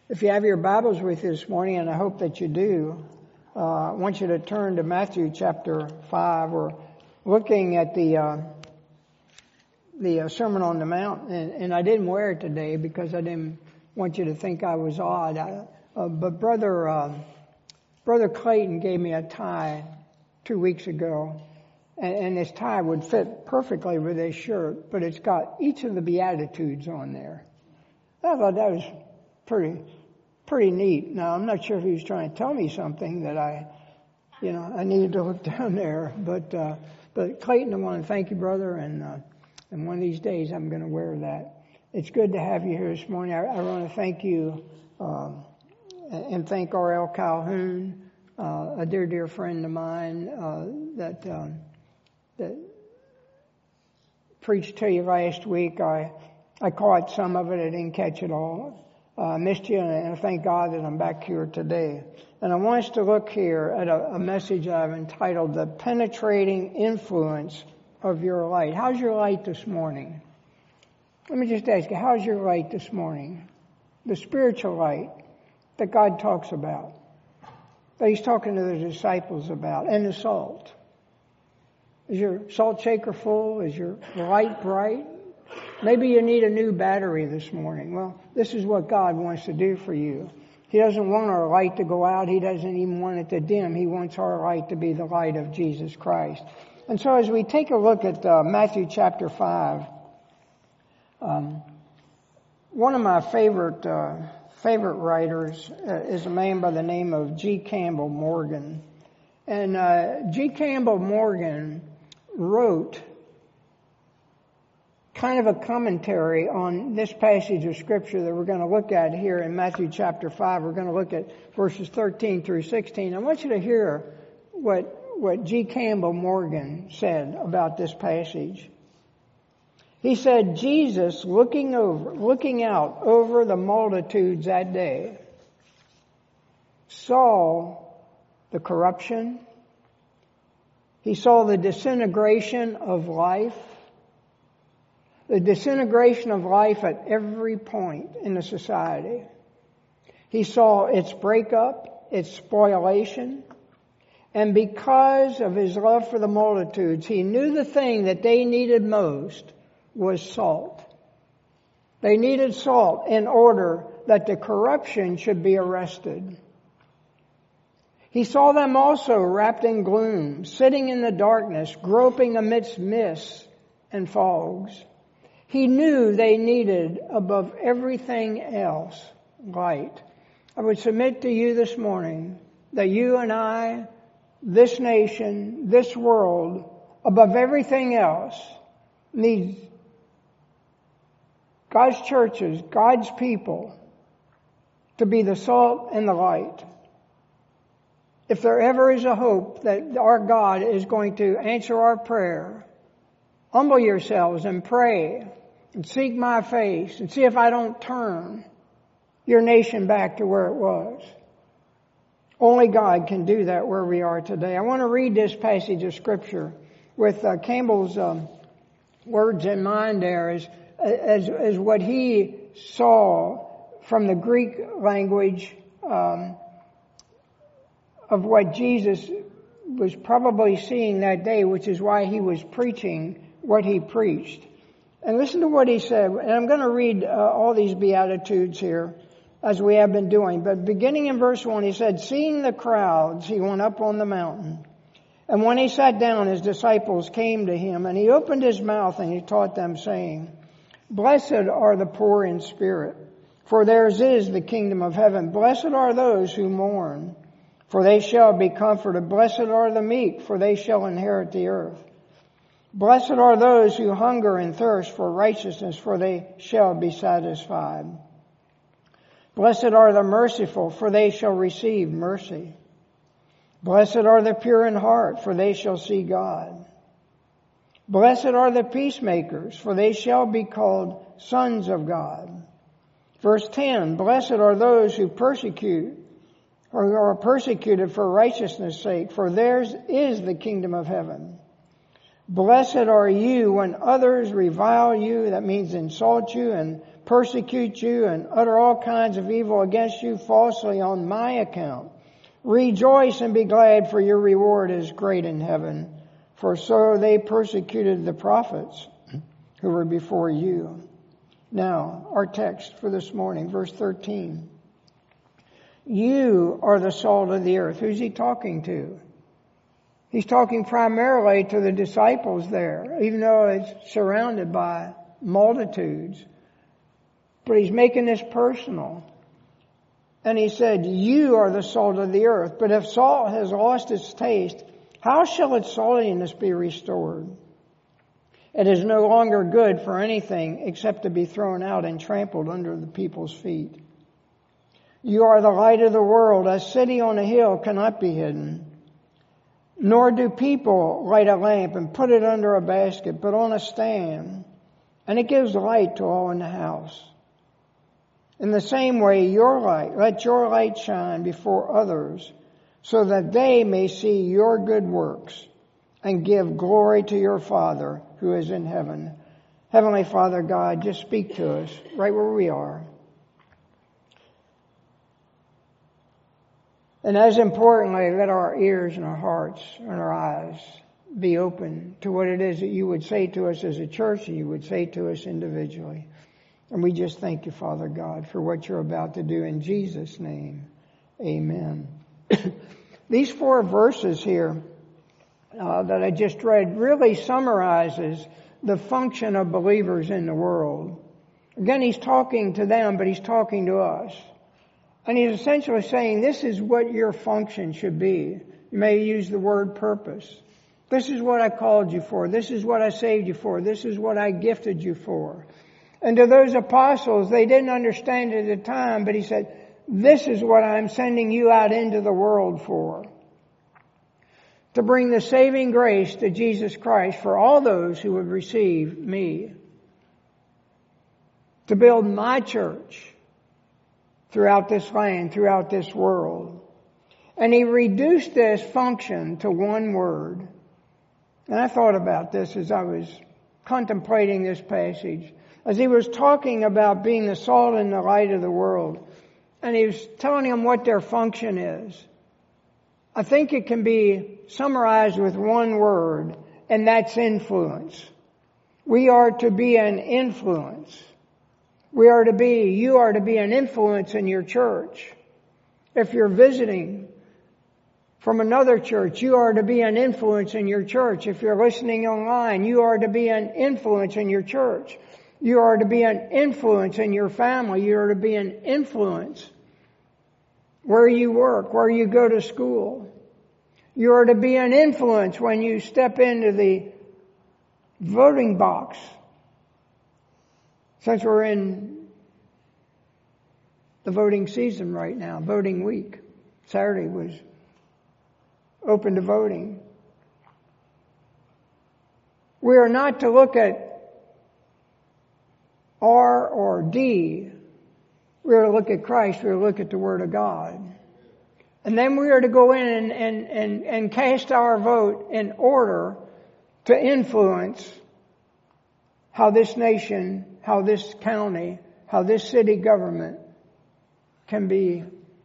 If you have your Bibles with you this morning, and I hope that you do, I want you to turn to Matthew chapter 5. We're looking at the Sermon on the Mount, and I didn't wear it today because I didn't want you to think I was odd. But Brother Clayton gave me a tie 2 weeks ago, and this tie would fit perfectly with his shirt, but it's got each of the Beatitudes on there. I thought that was pretty neat. Now, I'm not sure if he was trying to tell me something that I needed to look down there, but Clayton, I want to thank you, brother, and one of these days I'm going to wear that. It's good to have you here this morning. I want to thank you and thank R.L. Calhoun, a dear friend of mine that preached to you last week. I caught some of it. I didn't catch it all. I missed you, and I thank God that I'm back here today. And I want us to look here at a message I've entitled, The Penetrating Influence of Your Light. How's your light this morning? Let me just ask you, how's your light this morning? The spiritual light that God talks about, that He's talking to the disciples about, and the salt. Is your salt shaker full? Is your light bright? Maybe you need a new battery this morning. Well, this is what God wants to do for you. He doesn't want our light to go out. He doesn't even want it to dim. He wants our light to be the light of Jesus Christ. And so as we take a look at Matthew chapter 5, one of my favorite writers is a man by the name of G. Campbell Morgan. And G. Campbell Morgan wrote kind of a commentary on this passage of Scripture that we're going to look at here in Matthew chapter 5. We're going to look at verses 13 through 16. I want you to hear what G. Campbell Morgan said about this passage. He said, Jesus, looking out over the multitudes that day, saw the corruption. He saw the disintegration of life. The disintegration of life at every point in the society. He saw its breakup, its spoliation, and because of His love for the multitudes, He knew the thing that they needed most was salt. They needed salt in order that the corruption should be arrested. He saw them also wrapped in gloom, sitting in the darkness, groping amidst mists and fogs. He knew they needed, above everything else, light. I would submit to you this morning that you and I, this nation, this world, above everything else, needs God's churches, God's people, to be the salt and the light. If there ever is a hope that our God is going to answer our prayer, humble yourselves and pray and seek my face and see if I don't turn your nation back to where it was. Only God can do that where we are today. I want to read this passage of Scripture with Campbell's words in mind there as what he saw from the Greek language of what Jesus was probably seeing that day, which is why he was preaching what he preached. And listen to what he said. And I'm going to read all these Beatitudes here as we have been doing. But beginning in verse 1, he said, seeing the crowds, he went up on the mountain. And when he sat down, his disciples came to him. And he opened his mouth and he taught them, saying, Blessed are the poor in spirit, for theirs is the kingdom of heaven. Blessed are those who mourn, for they shall be comforted. Blessed are the meek, for they shall inherit the earth. Blessed are those who hunger and thirst for righteousness, for they shall be satisfied. Blessed are the merciful, for they shall receive mercy. Blessed are the pure in heart, for they shall see God. Blessed are the peacemakers, for they shall be called sons of God. Verse 10, Blessed are those who persecute or who are persecuted for righteousness' sake, for theirs is the kingdom of heaven. Blessed are you when others revile you, that means insult you, and persecute you and utter all kinds of evil against you falsely on my account. Rejoice and be glad, for your reward is great in heaven. For so they persecuted the prophets who were before you. Now, our text for this morning, verse 13. You are the salt of the earth. Who's he talking to? He's talking primarily to the disciples there, even though it's surrounded by multitudes. But he's making this personal. And he said, you are the salt of the earth. But if salt has lost its taste, how shall its saltiness be restored? It is no longer good for anything except to be thrown out and trampled under the people's feet. You are the light of the world. A city on a hill cannot be hidden. Nor do people light a lamp and put it under a basket, but on a stand, and it gives light to all in the house. In the same way, let your light shine before others, so that they may see your good works and give glory to your Father who is in heaven. Heavenly Father God, just speak to us right where we are. And as importantly, let our ears and our hearts and our eyes be open to what it is that you would say to us as a church and you would say to us individually. And we just thank you, Father God, for what you're about to do in Jesus' name. Amen. These 4 verses here that I just read really summarizes the function of believers in the world. Again, he's talking to them, but he's talking to us. And he's essentially saying, this is what your function should be. You may use the word purpose. This is what I called you for. This is what I saved you for. This is what I gifted you for. And to those apostles, they didn't understand it at the time, but he said, this is what I'm sending you out into the world for. To bring the saving grace to Jesus Christ for all those who would receive me. To build my church throughout this land, throughout this world. And he reduced this function to one word. And I thought about this as I was contemplating this passage. As he was talking about being the salt and the light of the world. And he was telling them what their function is. I think it can be summarized with one word, and that's influence. We are to be an influence. You are to be an influence in your church. If you're visiting from another church, you are to be an influence in your church. If you're listening online, you are to be an influence in your church. You are to be an influence in your family. You are to be an influence where you work, where you go to school. You are to be an influence when you step into the voting box. Since we're in the voting season right now, voting week. Saturday was open to voting. We are not to look at R or D. We are to look at Christ. We are to look at the Word of God. And then we are to go in and cast our vote in order to influence how this nation, how this county, how this city government can be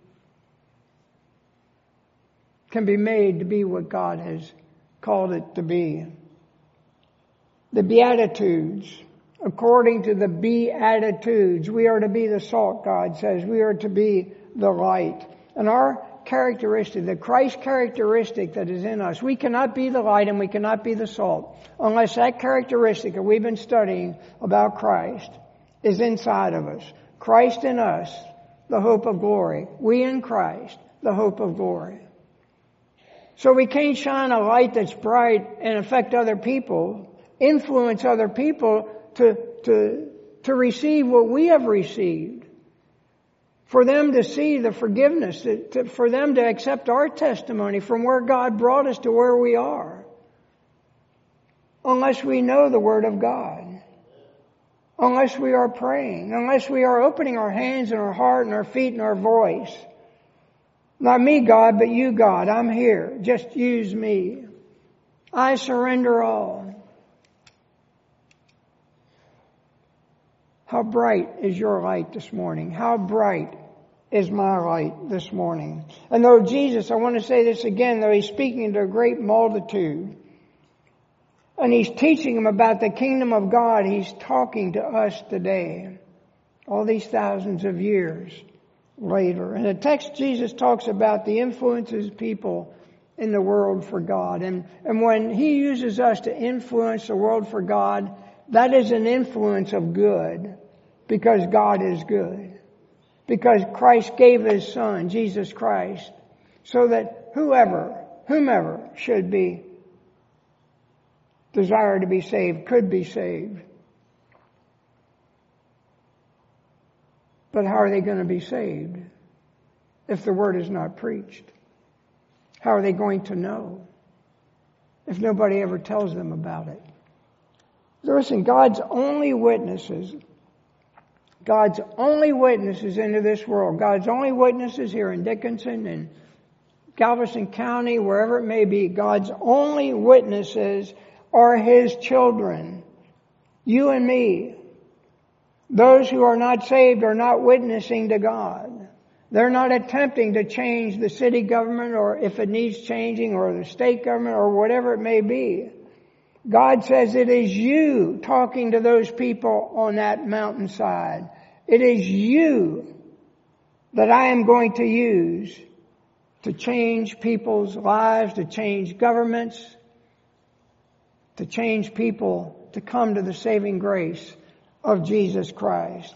made to be what God has called it to be. The Beatitudes. According to the Beatitudes, we are to be the salt, God says. We are to be the light. And our characteristic, the Christ characteristic that is in us, we cannot be the light and we cannot be the salt unless that characteristic that we've been studying about Christ is inside of us. Christ in us, the hope of glory. We in Christ, the hope of glory. So we can't shine a light that's bright and affect other people, influence other people to receive what we have received. For them to see the forgiveness, for them to accept our testimony from where God brought us to where we are. Unless we know the Word of God. Unless we are praying. Unless we are opening our hands and our heart and our feet and our voice. Not me, God, but you, God. I'm here. Just use me. I surrender all. How bright is your light this morning? How bright is my light this morning? And though Jesus, I want to say this again, though he's speaking to a great multitude, and he's teaching them about the kingdom of God, he's talking to us today, all these thousands of years later. In the text, Jesus talks about the influences people in the world for God. And when he uses us to influence the world for God, that is an influence of good, because God is good. Because Christ gave his Son, Jesus Christ, so that whomever should be desire to be saved could be saved. But how are they going to be saved if the word is not preached? How are they going to know if nobody ever tells them about it? Listen, God's only witnesses into this world, God's only witnesses here in Dickinson and Galveston County, wherever it may be, God's only witnesses are his children, you and me. Those who are not saved are not witnessing to God. They're not attempting to change the city government, or if it needs changing, or the state government, or whatever it may be. God says it is you talking to those people on that mountainside. It is you that I am going to use to change people's lives, to change governments, to change people to come to the saving grace of Jesus Christ.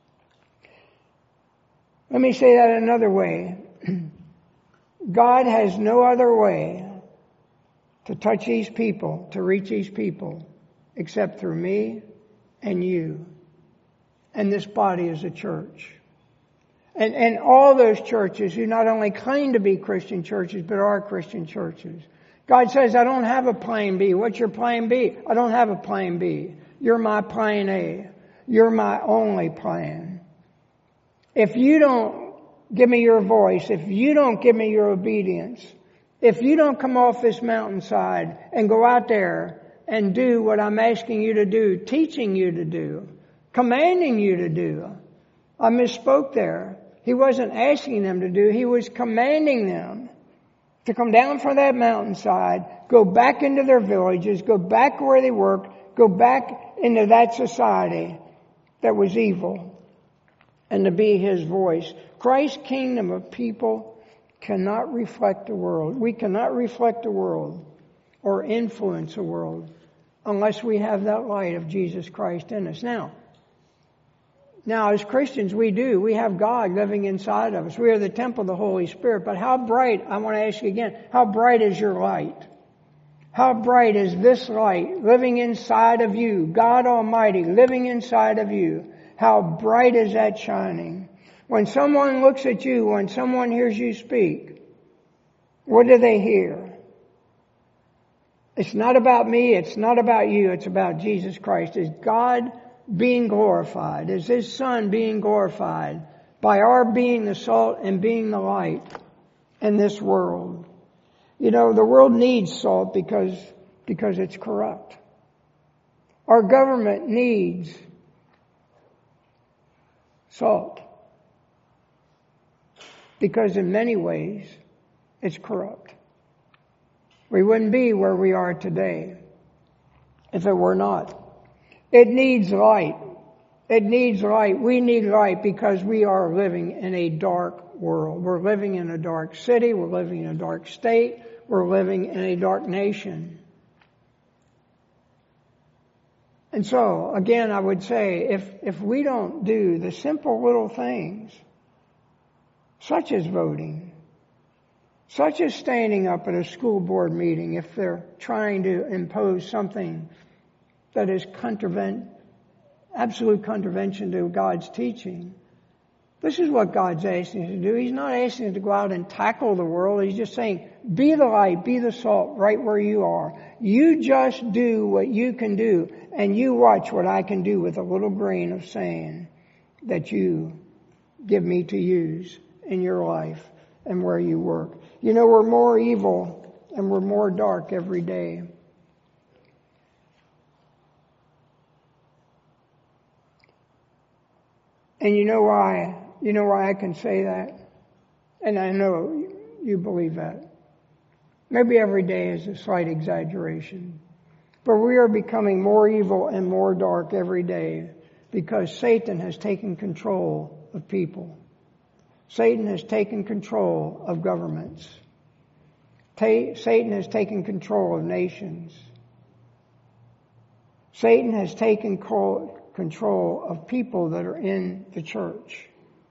Let me say that another way. God has no other way to touch these people, to reach these people, except through me and you. And this body is a church. And all those churches who not only claim to be Christian churches, but are Christian churches. God says, I don't have a plan B. What's your plan B? I don't have a plan B. You're my plan A. You're my only plan. If you don't give me your voice, if you don't give me your obedience, if you don't come off this mountainside and go out there and do what I'm asking you to do, teaching you to do, commanding you to do. I misspoke there. He wasn't asking them to do, he was commanding them to come down from that mountainside, go back into their villages, go back where they work, go back into that society that was evil, and to be his voice. Christ's kingdom of people cannot reflect the world. We cannot reflect the world or influence the world unless we have that light of Jesus Christ in us. Now, as Christians, we do. We have God living inside of us. We are the temple of the Holy Spirit. But how bright, I want to ask you again, how bright is your light? How bright is this light living inside of you? God Almighty living inside of you. How bright is that shining? When someone looks at you, when someone hears you speak, what do they hear? It's not about me. It's not about you. It's about Jesus Christ. Is God being glorified? Is his Son being glorified by our being the salt and being the light in this world? You know, the world needs salt because it's corrupt. Our government needs salt because in many ways it's corrupt. We wouldn't be where we are today if it were not. It needs light. It needs light. We need light because we are living in a dark world. We're living in a dark city. We're living in a dark state. We're living in a dark nation. And so, again, I would say, if we don't do the simple little things, such as voting, such as standing up at a school board meeting if they're trying to impose something that is absolute contravention to God's teaching. This is what God's asking us to do. He's not asking us to go out and tackle the world. He's just saying, be the light, be the salt right where you are. You just do what you can do, and you watch what I can do with a little grain of sand that you give me to use in your life and where you work. You know, we're more evil and we're more dark every day. And you know why? You know why I can say that? And I know you believe that. Maybe every day is a slight exaggeration. But we are becoming more evil and more dark every day because Satan has taken control of people. Satan has taken control of governments. Satan has taken control of nations. Satan has taken control of people that are in the church.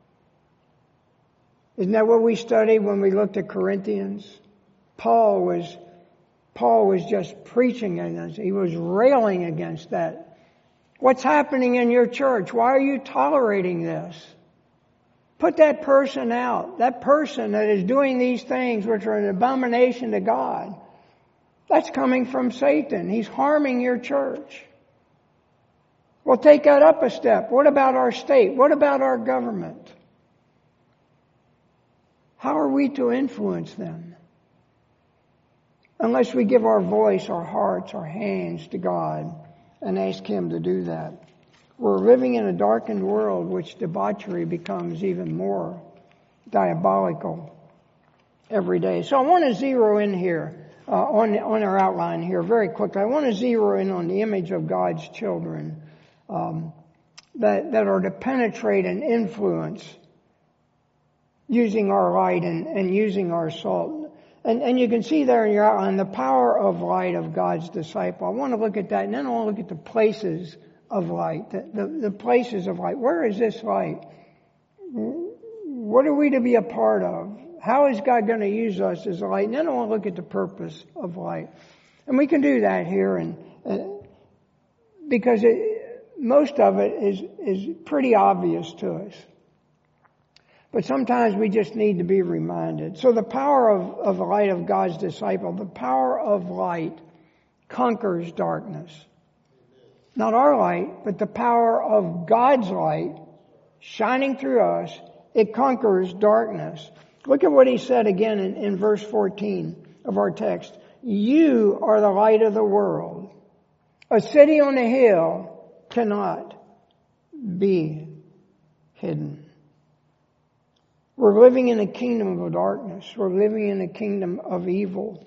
Isn't that what we studied when we looked at Corinthians? Paul was just preaching against it. He was railing against that. What's happening in your church? Why are you tolerating this? Put that person out. That person that is doing these things which are an abomination to God. That's coming from Satan. He's harming your church. Well, take that up a step. What about our state? What about our government? How are we to influence them? Unless we give our voice, our hearts, our hands to God and ask Him to do that. We're living in a darkened world which debauchery becomes even more diabolical every day. So I want to zero in here on our outline here very quickly. I want to zero in on the image of God's children that are to penetrate and influence using our light and using our salt. And you can see there in your outline the power of light of God's disciple. I want to look at that, and then I want to look at the places of light, the places of light. Where is this light? What are we to be a part of? How is God going to use us as a light? And then I want to look at the purpose of light. And we can do that here, and because most of it is pretty obvious to us. But sometimes we just need to be reminded. So the power of the light of God's disciple, the power of light conquers darkness. Not our light, but the power of God's light shining through us, it conquers darkness. Look at what he said again in verse 14 of our text. You are the light of the world. A city on a hill cannot be hidden. We're living in a kingdom of darkness. We're living in a kingdom of evil.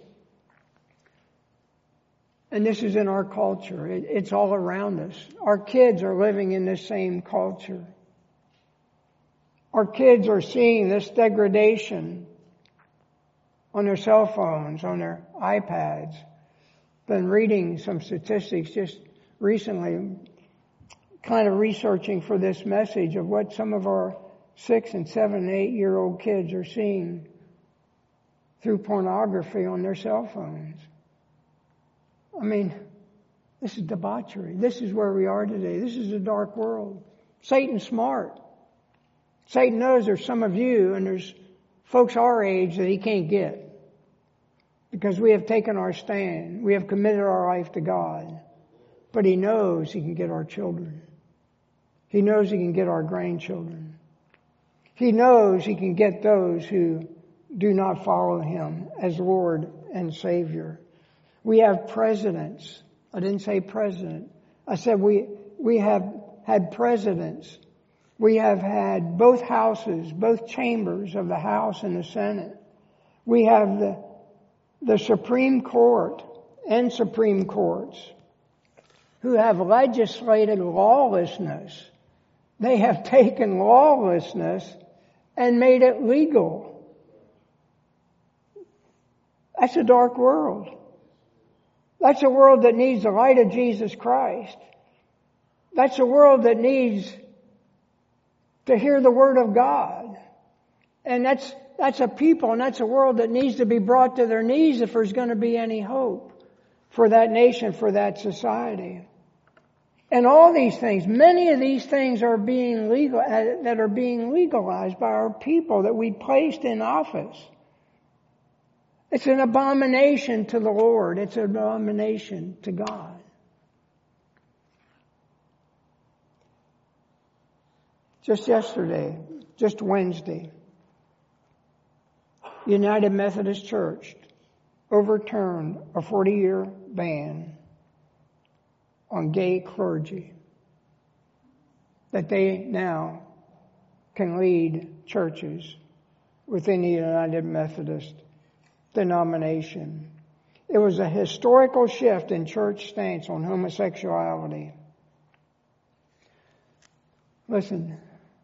And this is in our culture. It's all around us. Our kids are living in this same culture. Our kids are seeing this degradation on their cell phones, on their iPads. Been reading some statistics just recently, kind of researching for this message of what some of our 6 and 7 and 8 year old kids are seeing through pornography on their cell phones. I mean, this is debauchery. This is where we are today. This is a dark world. Satan's smart. Satan knows there's some of you and there's folks our age that he can't get because we have taken our stand. We have committed our life to God. But he knows he can get our children. He knows he can get our grandchildren. He knows he can get those who do not follow him as Lord and Savior. We have presidents. I didn't say president. I said we have had presidents. We have had both houses, both chambers of the House and the Senate. We have the Supreme Court and Supreme Courts who have legislated lawlessness. They have taken lawlessness and made it legal. That's a dark world. That's a world that needs the light of Jesus Christ. That's a world that needs to hear the Word of God. And that's a people and that's a world that needs to be brought to their knees if there's going to be any hope for that nation, for that society. And all these things, many of these things are being legalized by our people that we placed in office. It's an abomination to the Lord. It's an abomination to God. Just yesterday, just Wednesday, United Methodist Church overturned a 40-year ban on gay clergy that they now can lead churches within the United Methodist denomination. It was a historical shift in church stance on homosexuality. Listen,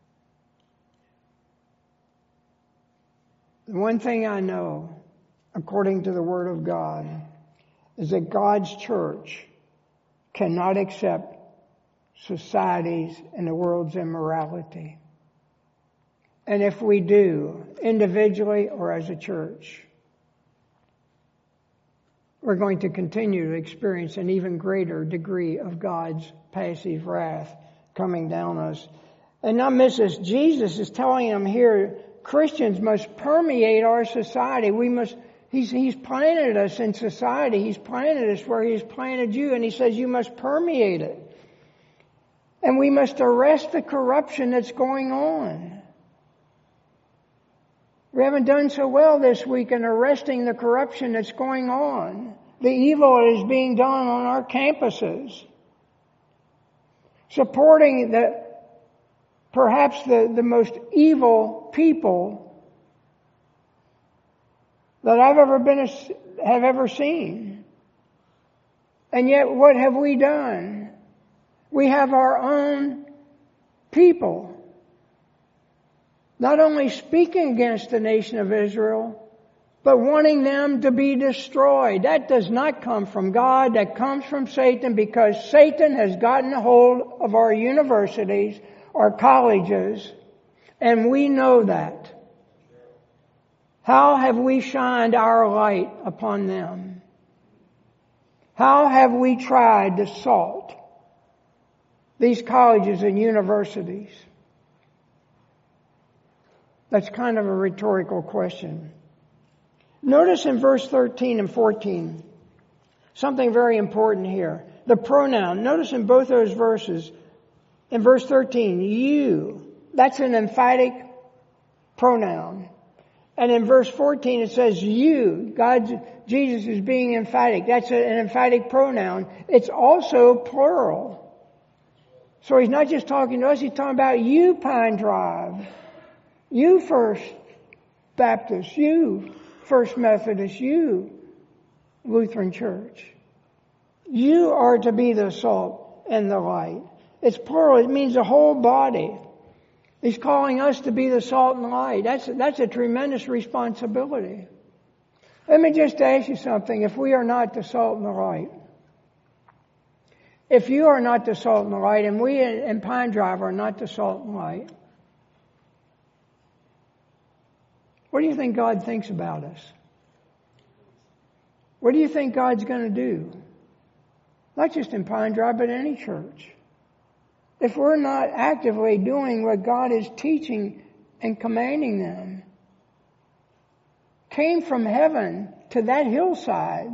the one thing I know, according to the Word of God, is that God's church cannot accept society's and the world's immorality. And if we do, individually or as a church, we're going to continue to experience an even greater degree of God's passive wrath coming down us. And not miss this, Jesus is telling them here, Christians must permeate our society. He's planted us in society. He's planted us where He's planted you. And He says you must permeate it. And we must arrest the corruption that's going on. We haven't done so well this week in arresting the corruption that's going on. The evil that is being done on our campuses. Supporting perhaps the most evil people that I've ever seen. And yet what have we done? We have our own people not only speaking against the nation of Israel, but wanting them to be destroyed. That does not come from God. That comes from Satan, because Satan has gotten a hold of our universities, our colleges, and we know that. How have we shined our light upon them? How have we tried to salt these colleges and universities? That's kind of a rhetorical question. Notice in verse 13 and 14, something very important here. The pronoun. Notice in both those verses, in verse 13, you. That's an emphatic pronoun. And in verse 14 it says you. Jesus is being emphatic. That's an emphatic pronoun. It's also plural. So He's not just talking to us, He's talking about you, Pine Drive. You, First Baptist. You, First Methodist. You, Lutheran Church. You are to be the salt and the light. It's plural. It means the whole body. He's calling us to be the salt and light. That's a tremendous responsibility. Let me just ask you something. If we are not the salt and the light, if you are not the salt and the light, and we in Pine Drive are not the salt and light, what do you think God thinks about us? What do you think God's going to do? Not just in Pine Drive, but any church. If we're not actively doing what God is teaching and commanding them, came from heaven to that hillside,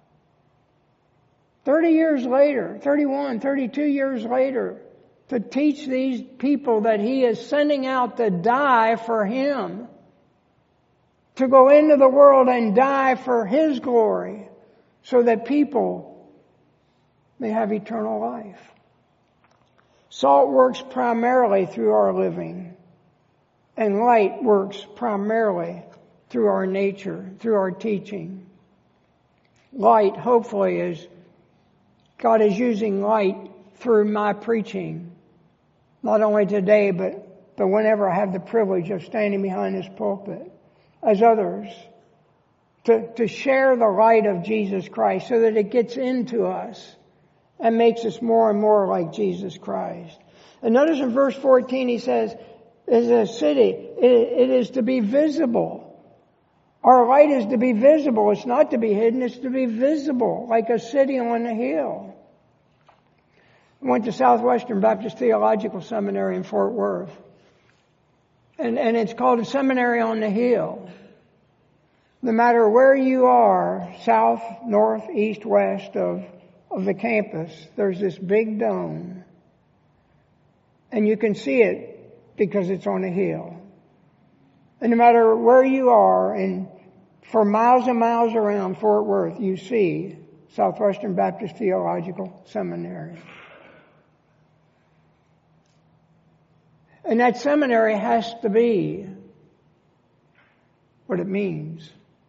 30 years later, 31, 32 years later, to teach these people that He is sending out to die for Him, to go into the world and die for His glory, so that people may have eternal life. Salt works primarily through our living, and light works primarily through our nature, through our teaching. Light, hopefully, is God is using light through my preaching, not only today, but whenever I have the privilege of standing behind this pulpit, as others, to share the light of Jesus Christ so that it gets into us and makes us more and more like Jesus Christ. And notice in verse 14 He says, as a city, it is to be visible. Our light is to be visible. It's not to be hidden. It's to be visible, like a city on a hill. I went to Southwestern Baptist Theological Seminary in Fort Worth. And it's called a seminary on the hill. No matter where you are, south, north, east, west of the campus, there's this big dome. And you can see it because it's on a hill. And no matter where you are, and for miles and miles around Fort Worth, you see Southwestern Baptist Theological Seminary. And that seminary has to be what it means.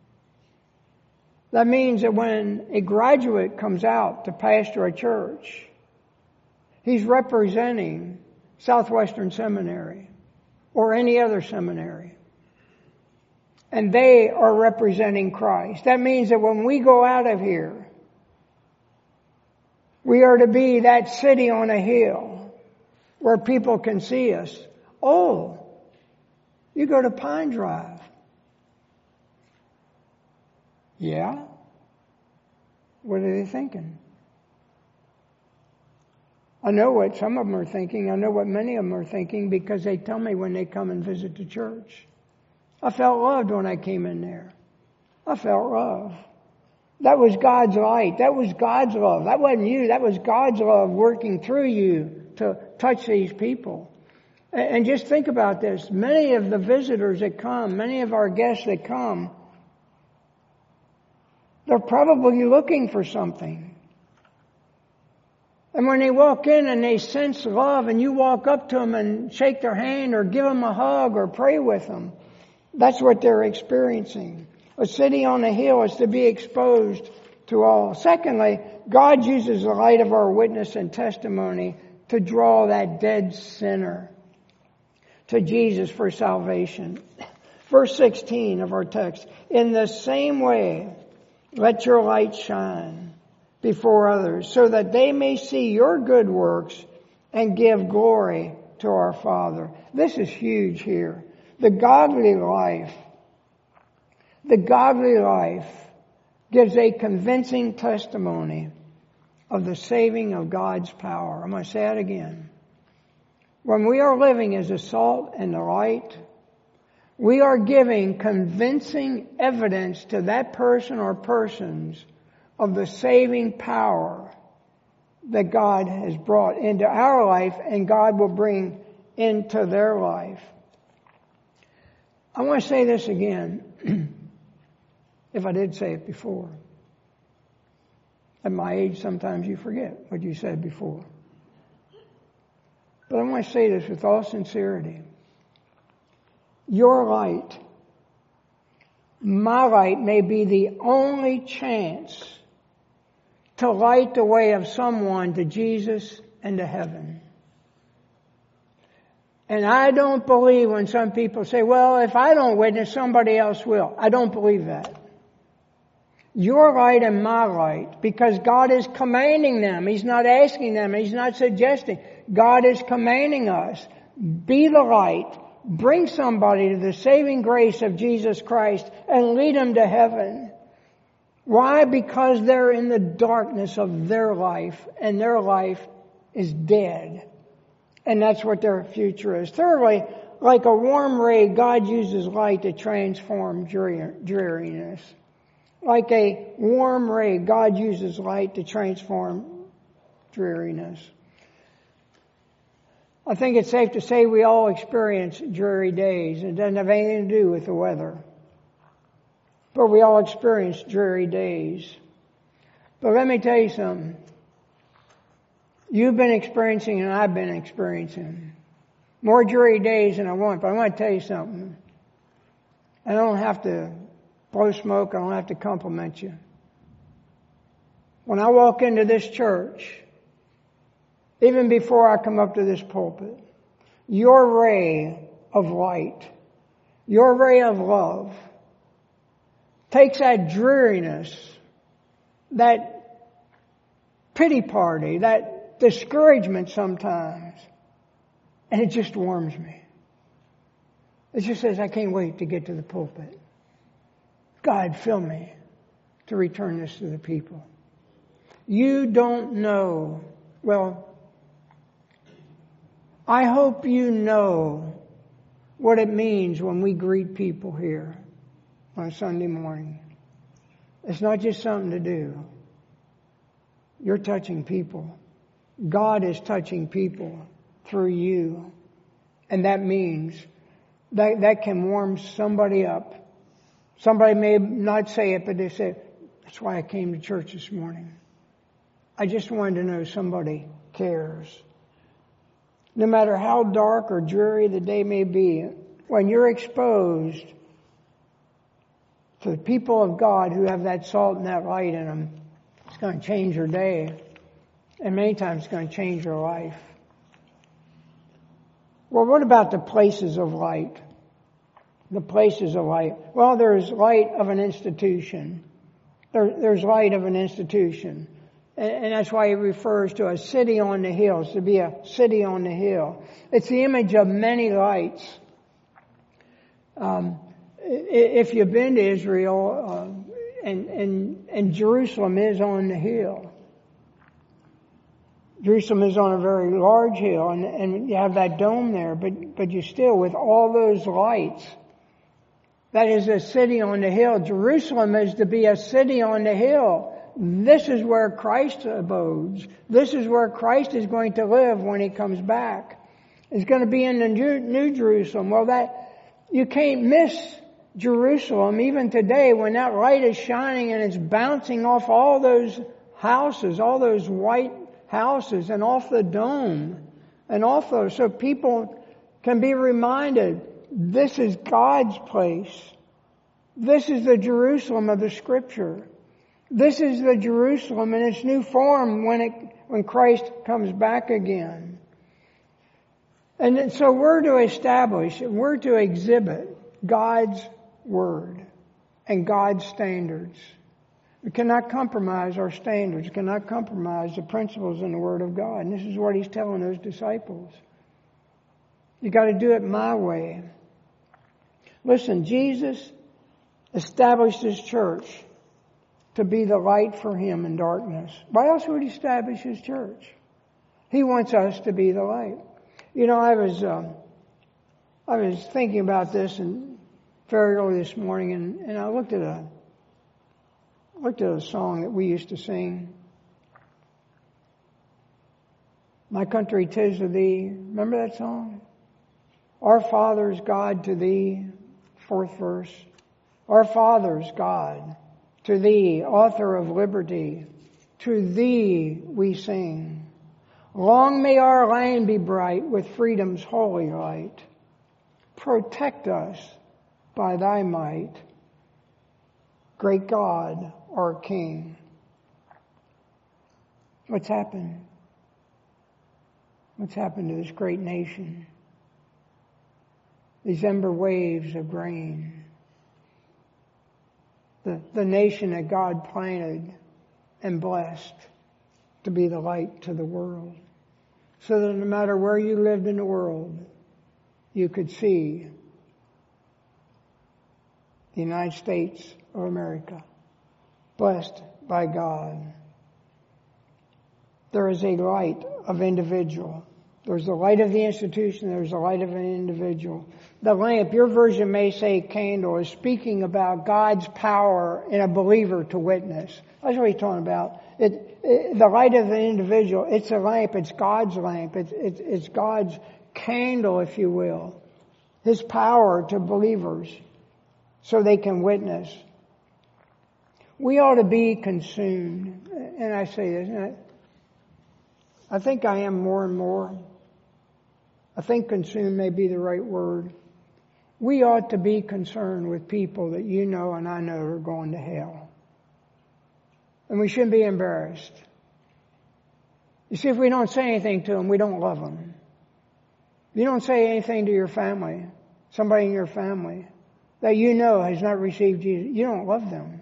That means that when a graduate comes out to pastor a church, he's representing Southwestern Seminary or any other seminary. And they are representing Christ. That means that when we go out of here, we are to be that city on a hill where people can see us. Oh, you go to Pine Drive. Yeah? What are they thinking? I know what some of them are thinking. I know what many of them are thinking because they tell me when they come and visit the church. I felt loved when I came in there. I felt love. That was God's light. That was God's love. That wasn't you. That was God's love working through you to touch these people. And just think about this. Many of the visitors that come, many of our guests that come, they're probably looking for something. And when they walk in and they sense love and you walk up to them and shake their hand or give them a hug or pray with them, that's what they're experiencing. A city on a hill is to be exposed to all. Secondly, God uses the light of our witness and testimony to draw that dead sinner to Jesus for salvation. Verse 16 of our text. In the same way, let your light shine before others so that they may see your good works and give glory to our Father. This is huge here. The godly life gives a convincing testimony of the saving of God's power. I'm going to say it again. When we are living as the salt and the light, we are giving convincing evidence to that person or persons of the saving power that God has brought into our life and God will bring into their life. I want to say this again, if I did say it before. At my age, sometimes you forget what you said before. But I want to say this with all sincerity. Your light, my light, may be the only chance to light the way of someone to Jesus and to heaven. And I don't believe when some people say, well, if I don't witness, somebody else will. I don't believe that. Your light and my light, because God is commanding them. He's not asking them. He's not suggesting. God is commanding us. Be the light. Bring somebody to the saving grace of Jesus Christ and lead them to heaven. Why? Because they're in the darkness of their life and their life is dead. And that's what their future is. Thirdly, like a warm ray, God uses light to transform dreariness. Like a warm ray, God uses light to transform dreariness. I think it's safe to say we all experience dreary days. It doesn't have anything to do with the weather. But we all experience dreary days. But let me tell you something. You've been experiencing and I've been experiencing more dreary days than I want. But I want to tell you something. I don't have to blow smoke. I don't have to compliment you. When I walk into this church, even before I come up to this pulpit, your ray of light, your ray of love, takes that dreariness, that pity party, that discouragement sometimes, and it just warms me. It just says, I can't wait to get to the pulpit. God, fill me to return this to the people. You don't know, well, I hope you know what it means when we greet people here on Sunday morning. It's not just something to do. You're touching people. God is touching people through you. And that means that can warm somebody up. Somebody may not say it, but they say, that's why I came to church this morning. I just wanted to know somebody cares. No matter how dark or dreary the day may be, when you're exposed to the people of God who have that salt and that light in them, it's going to change your day. And many times it's going to change your life. Well, what about the places of light? The places of light. Well, there's light of an institution. There's light of an institution. And that's why he refers to a city on the hills, to be a city on the hill. It's the image of many lights. If you've been to Israel, and Jerusalem is on the hill. Jerusalem is on a very large hill, and you have that dome there, but you still, with all those lights, that is a city on the hill. Jerusalem is to be a city on the hill. This is where Christ abodes. This is where Christ is going to live when he comes back. It's going to be in the New Jerusalem. Well, you can't miss Jerusalem even today when that light is shining and it's bouncing off all those houses, all those white houses, and off the dome and off those, so people can be reminded this is God's place. This is the Jerusalem of the Scripture. This is the Jerusalem in its new form when Christ comes back again. And so we're to establish, we're to exhibit God's Word and God's standards. We cannot compromise our standards. We cannot compromise the principles in the Word of God. And this is what he's telling those disciples. You got to do it my way. Listen, Jesus established his church to be the light for him in darkness. Why else would he establish his church? He wants us to be the light. You know, I was thinking about this very early this morning, and I looked at a song that we used to sing. My country, 'tis of thee. Remember that song? Our Father's God to thee. Fourth verse. Our Father's God to thee, author of liberty. To thee we sing. Long may our lane be bright with freedom's holy light. Protect us by thy might. Great God, our King. What's happened? What's happened to this great nation? These ember waves of grain. The nation that God planted and blessed to be the light to the world. So that no matter where you lived in the world, you could see the United States of America, blessed by God. There is a light of individual. There's the light of the institution. There's the light of an individual. The lamp, your version may say candle, is speaking about God's power in a believer to witness. That's what he's talking about. The light of the individual, it's a lamp. It's God's lamp. It's God's candle, if you will. His power to believers so they can witness. We ought to be consumed. And I say this, and I think I am more and more. I think consumed may be the right word. We ought to be concerned with people that you know and I know are going to hell. And we shouldn't be embarrassed. You see, if we don't say anything to them, we don't love them. If you don't say anything to your family, somebody in your family that you know has not received Jesus, you don't love them.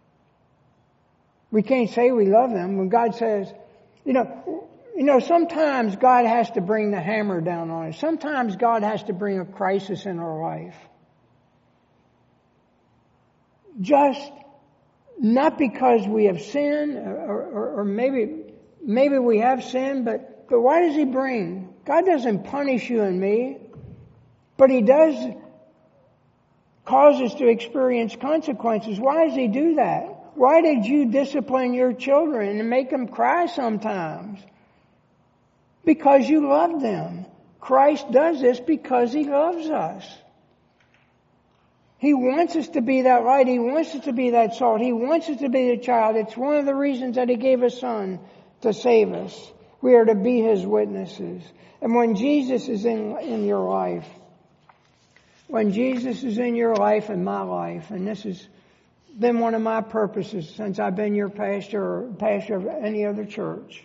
We can't say we love them when God says, you know, sometimes God has to bring the hammer down on us. Sometimes God has to bring a crisis in our life. Just not because we have sinned, or maybe we have sinned, but why does He bring? God doesn't punish you and me, but He does cause us to experience consequences. Why does He do that? Why did you discipline your children and make them cry sometimes? Because you love them. Christ does this because He loves us. He wants us to be that light. He wants us to be that salt. He wants us to be the child. It's one of the reasons that He gave His Son to save us. We are to be His witnesses. And when Jesus is in your life, when Jesus is in your life and my life, and this has been one of my purposes since I've been your pastor or pastor of any other church,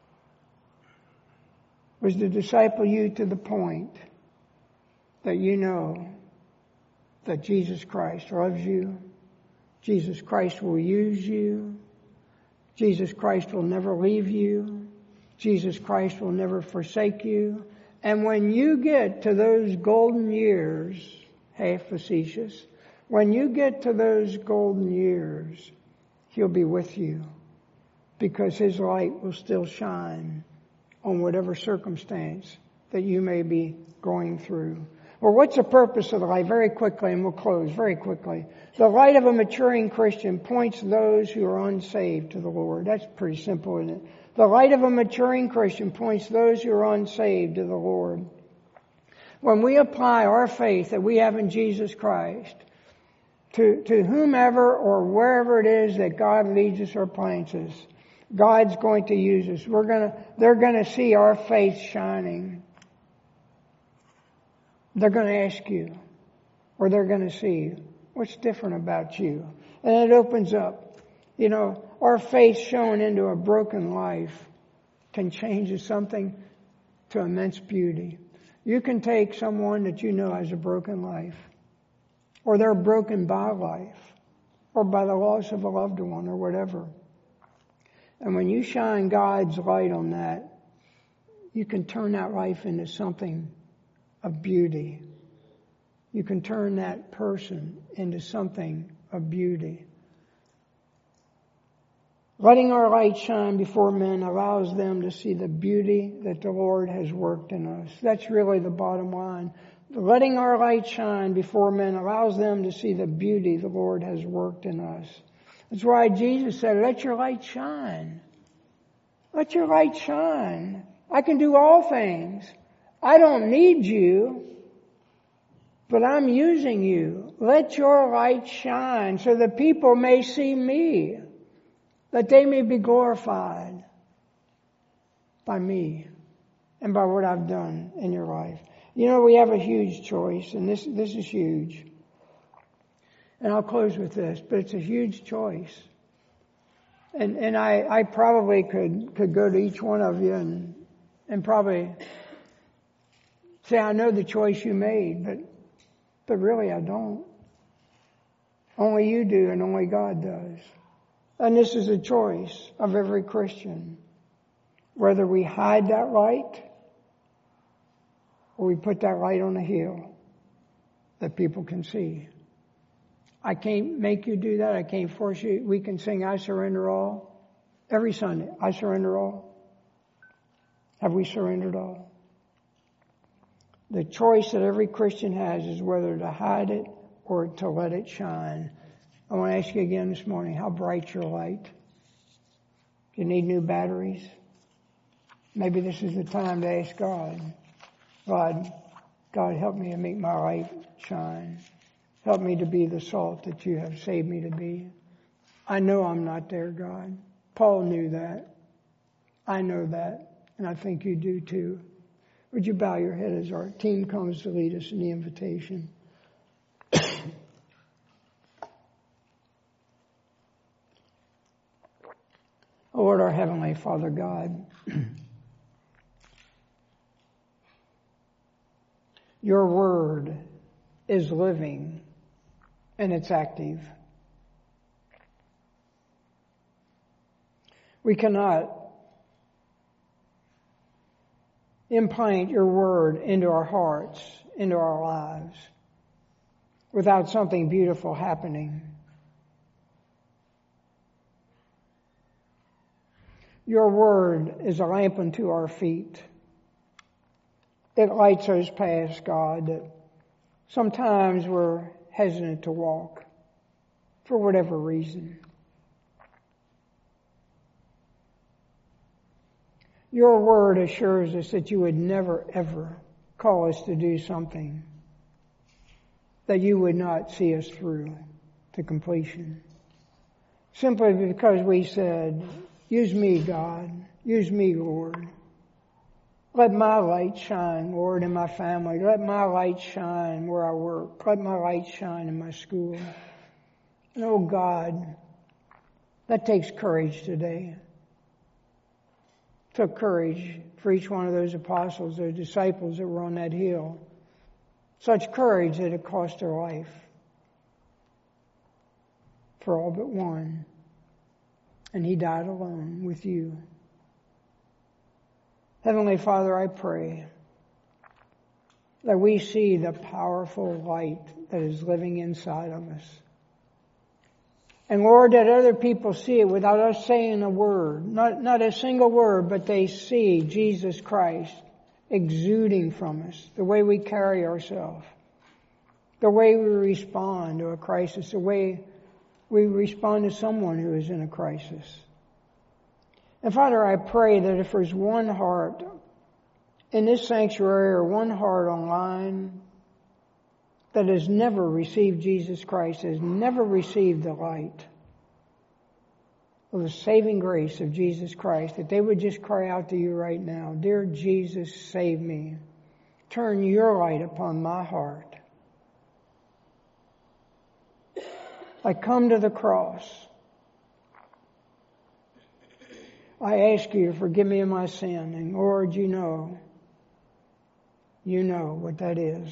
was to disciple you to the point that you know that Jesus Christ loves you. Jesus Christ will use you. Jesus Christ will never leave you. Jesus Christ will never forsake you. And when you get to those golden years, half facetious, when you get to those golden years, He'll be with you because His light will still shine on whatever circumstance that you may be going through. Well, what's the purpose of the light? Very quickly, and we'll close very quickly. The light of a maturing Christian points those who are unsaved to the Lord. That's pretty simple, isn't it? The light of a maturing Christian points those who are unsaved to the Lord. When we apply our faith that we have in Jesus Christ to whomever or wherever it is that God leads us or plants us, God's going to use us. They're gonna see our faith shining. They're gonna ask you, or they're gonna see what's different about you. And it opens up. You know, our faith shown into a broken life can change something to immense beauty. You can take someone that you know has a broken life, or they're broken by life, or by the loss of a loved one, or whatever. And when you shine God's light on that, you can turn that life into something of beauty. You can turn that person into something of beauty. Letting our light shine before men allows them to see the beauty that the Lord has worked in us. That's really the bottom line. Letting our light shine before men allows them to see the beauty the Lord has worked in us. That's why Jesus said, let your light shine. Let your light shine. I can do all things. I don't need you, but I'm using you. Let your light shine so that people may see me, that they may be glorified by me and by what I've done in your life. You know, we have a huge choice, and this is huge. And I'll close with this, but it's a huge choice. And I probably could go to each one of you and probably say, I know the choice you made, but really I don't. Only you do and only God does. And this is a choice of every Christian. Whether we hide that light or we put that light on a hill that people can see. I can't make you do that. I can't force you. We can sing I Surrender All every Sunday. I surrender all. Have we surrendered all? The choice that every Christian has is whether to hide it or to let it shine. I want to ask you again this morning, how bright's your light? Do you need new batteries? Maybe this is the time to ask God, God, help me to make my light shine. Help me to be the salt that you have saved me to be. I know I'm not there, God. Paul knew that. I know that. And I think you do too. Would you bow your head as our team comes to lead us in the invitation? Oh, Lord, our Heavenly Father God, your word is living and it's active. We cannot implant your word into our hearts, into our lives, without something beautiful happening. Your word is a lamp unto our feet. It lights those paths, God, that sometimes we're hesitant to walk for whatever reason. Your word assures us that you would never, ever call us to do something that you would not see us through to completion. Simply because we said, use me, God. Use me, Lord. Let my light shine, Lord, in my family. Let my light shine where I work. Let my light shine in my school. And oh God, that takes courage today. It took courage for each one of those apostles, those disciples that were on that hill. Such courage that it cost their life. For all but one. And he died alone with you. Heavenly Father, I pray that we see the powerful light that is living inside of us. And Lord, that other people see it without us saying a word, not a single word, but they see Jesus Christ exuding from us, the way we carry ourselves, the way we respond to a crisis, the way we respond to someone who is in a crisis. And Father, I pray that if there's one heart in this sanctuary or one heart online that has never received Jesus Christ, has never received the light of the saving grace of Jesus Christ, that they would just cry out to you right now, "Dear Jesus, save me. Turn your light upon my heart. I come to the cross. I ask you to forgive me of my sin. And Lord, you know what that is.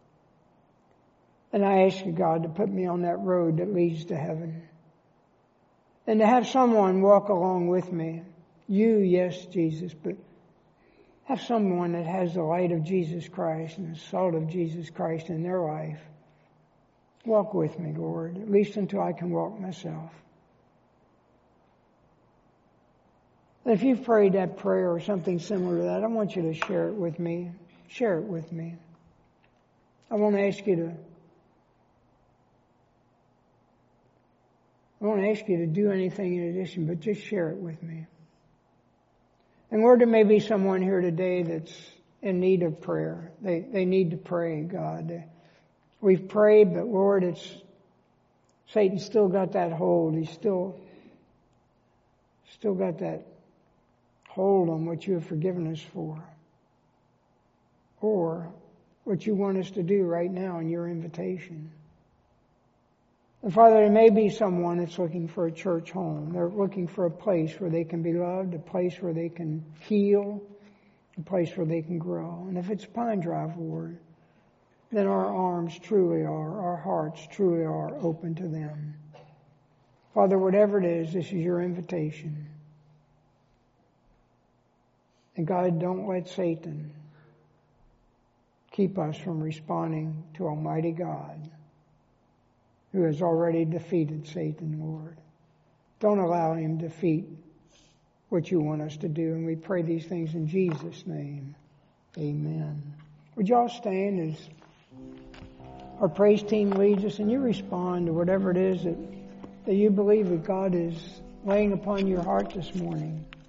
And I ask you, God, to put me on that road that leads to heaven. And to have someone walk along with me. You, yes, Jesus, but have someone that has the light of Jesus Christ and the salt of Jesus Christ in their life. Walk with me, Lord, at least until I can walk myself. And if you've prayed that prayer or something similar to that, I want you to share it with me. Share it with me. I won't ask you to do anything in addition, but just share it with me. And Lord, there may be someone here today that's in need of prayer. They need to pray, God. We've prayed, but Lord, Satan's still got that hold. He's still got that hold on what you have forgiven us for. Or what you want us to do right now in your invitation. And Father, there may be someone that's looking for a church home. They're looking for a place where they can be loved, a place where they can heal, a place where they can grow. And if it's Pine Drive, Lord, then our arms truly are, our hearts truly are open to them. Father, whatever it is, this is your invitation. And God, don't let Satan keep us from responding to Almighty God, who has already defeated Satan, Lord. Don't allow him to defeat what you want us to do. And we pray these things in Jesus' name. Amen. Would y'all stand as our praise team leads us, and you respond to whatever it is that you believe that God is laying upon your heart this morning.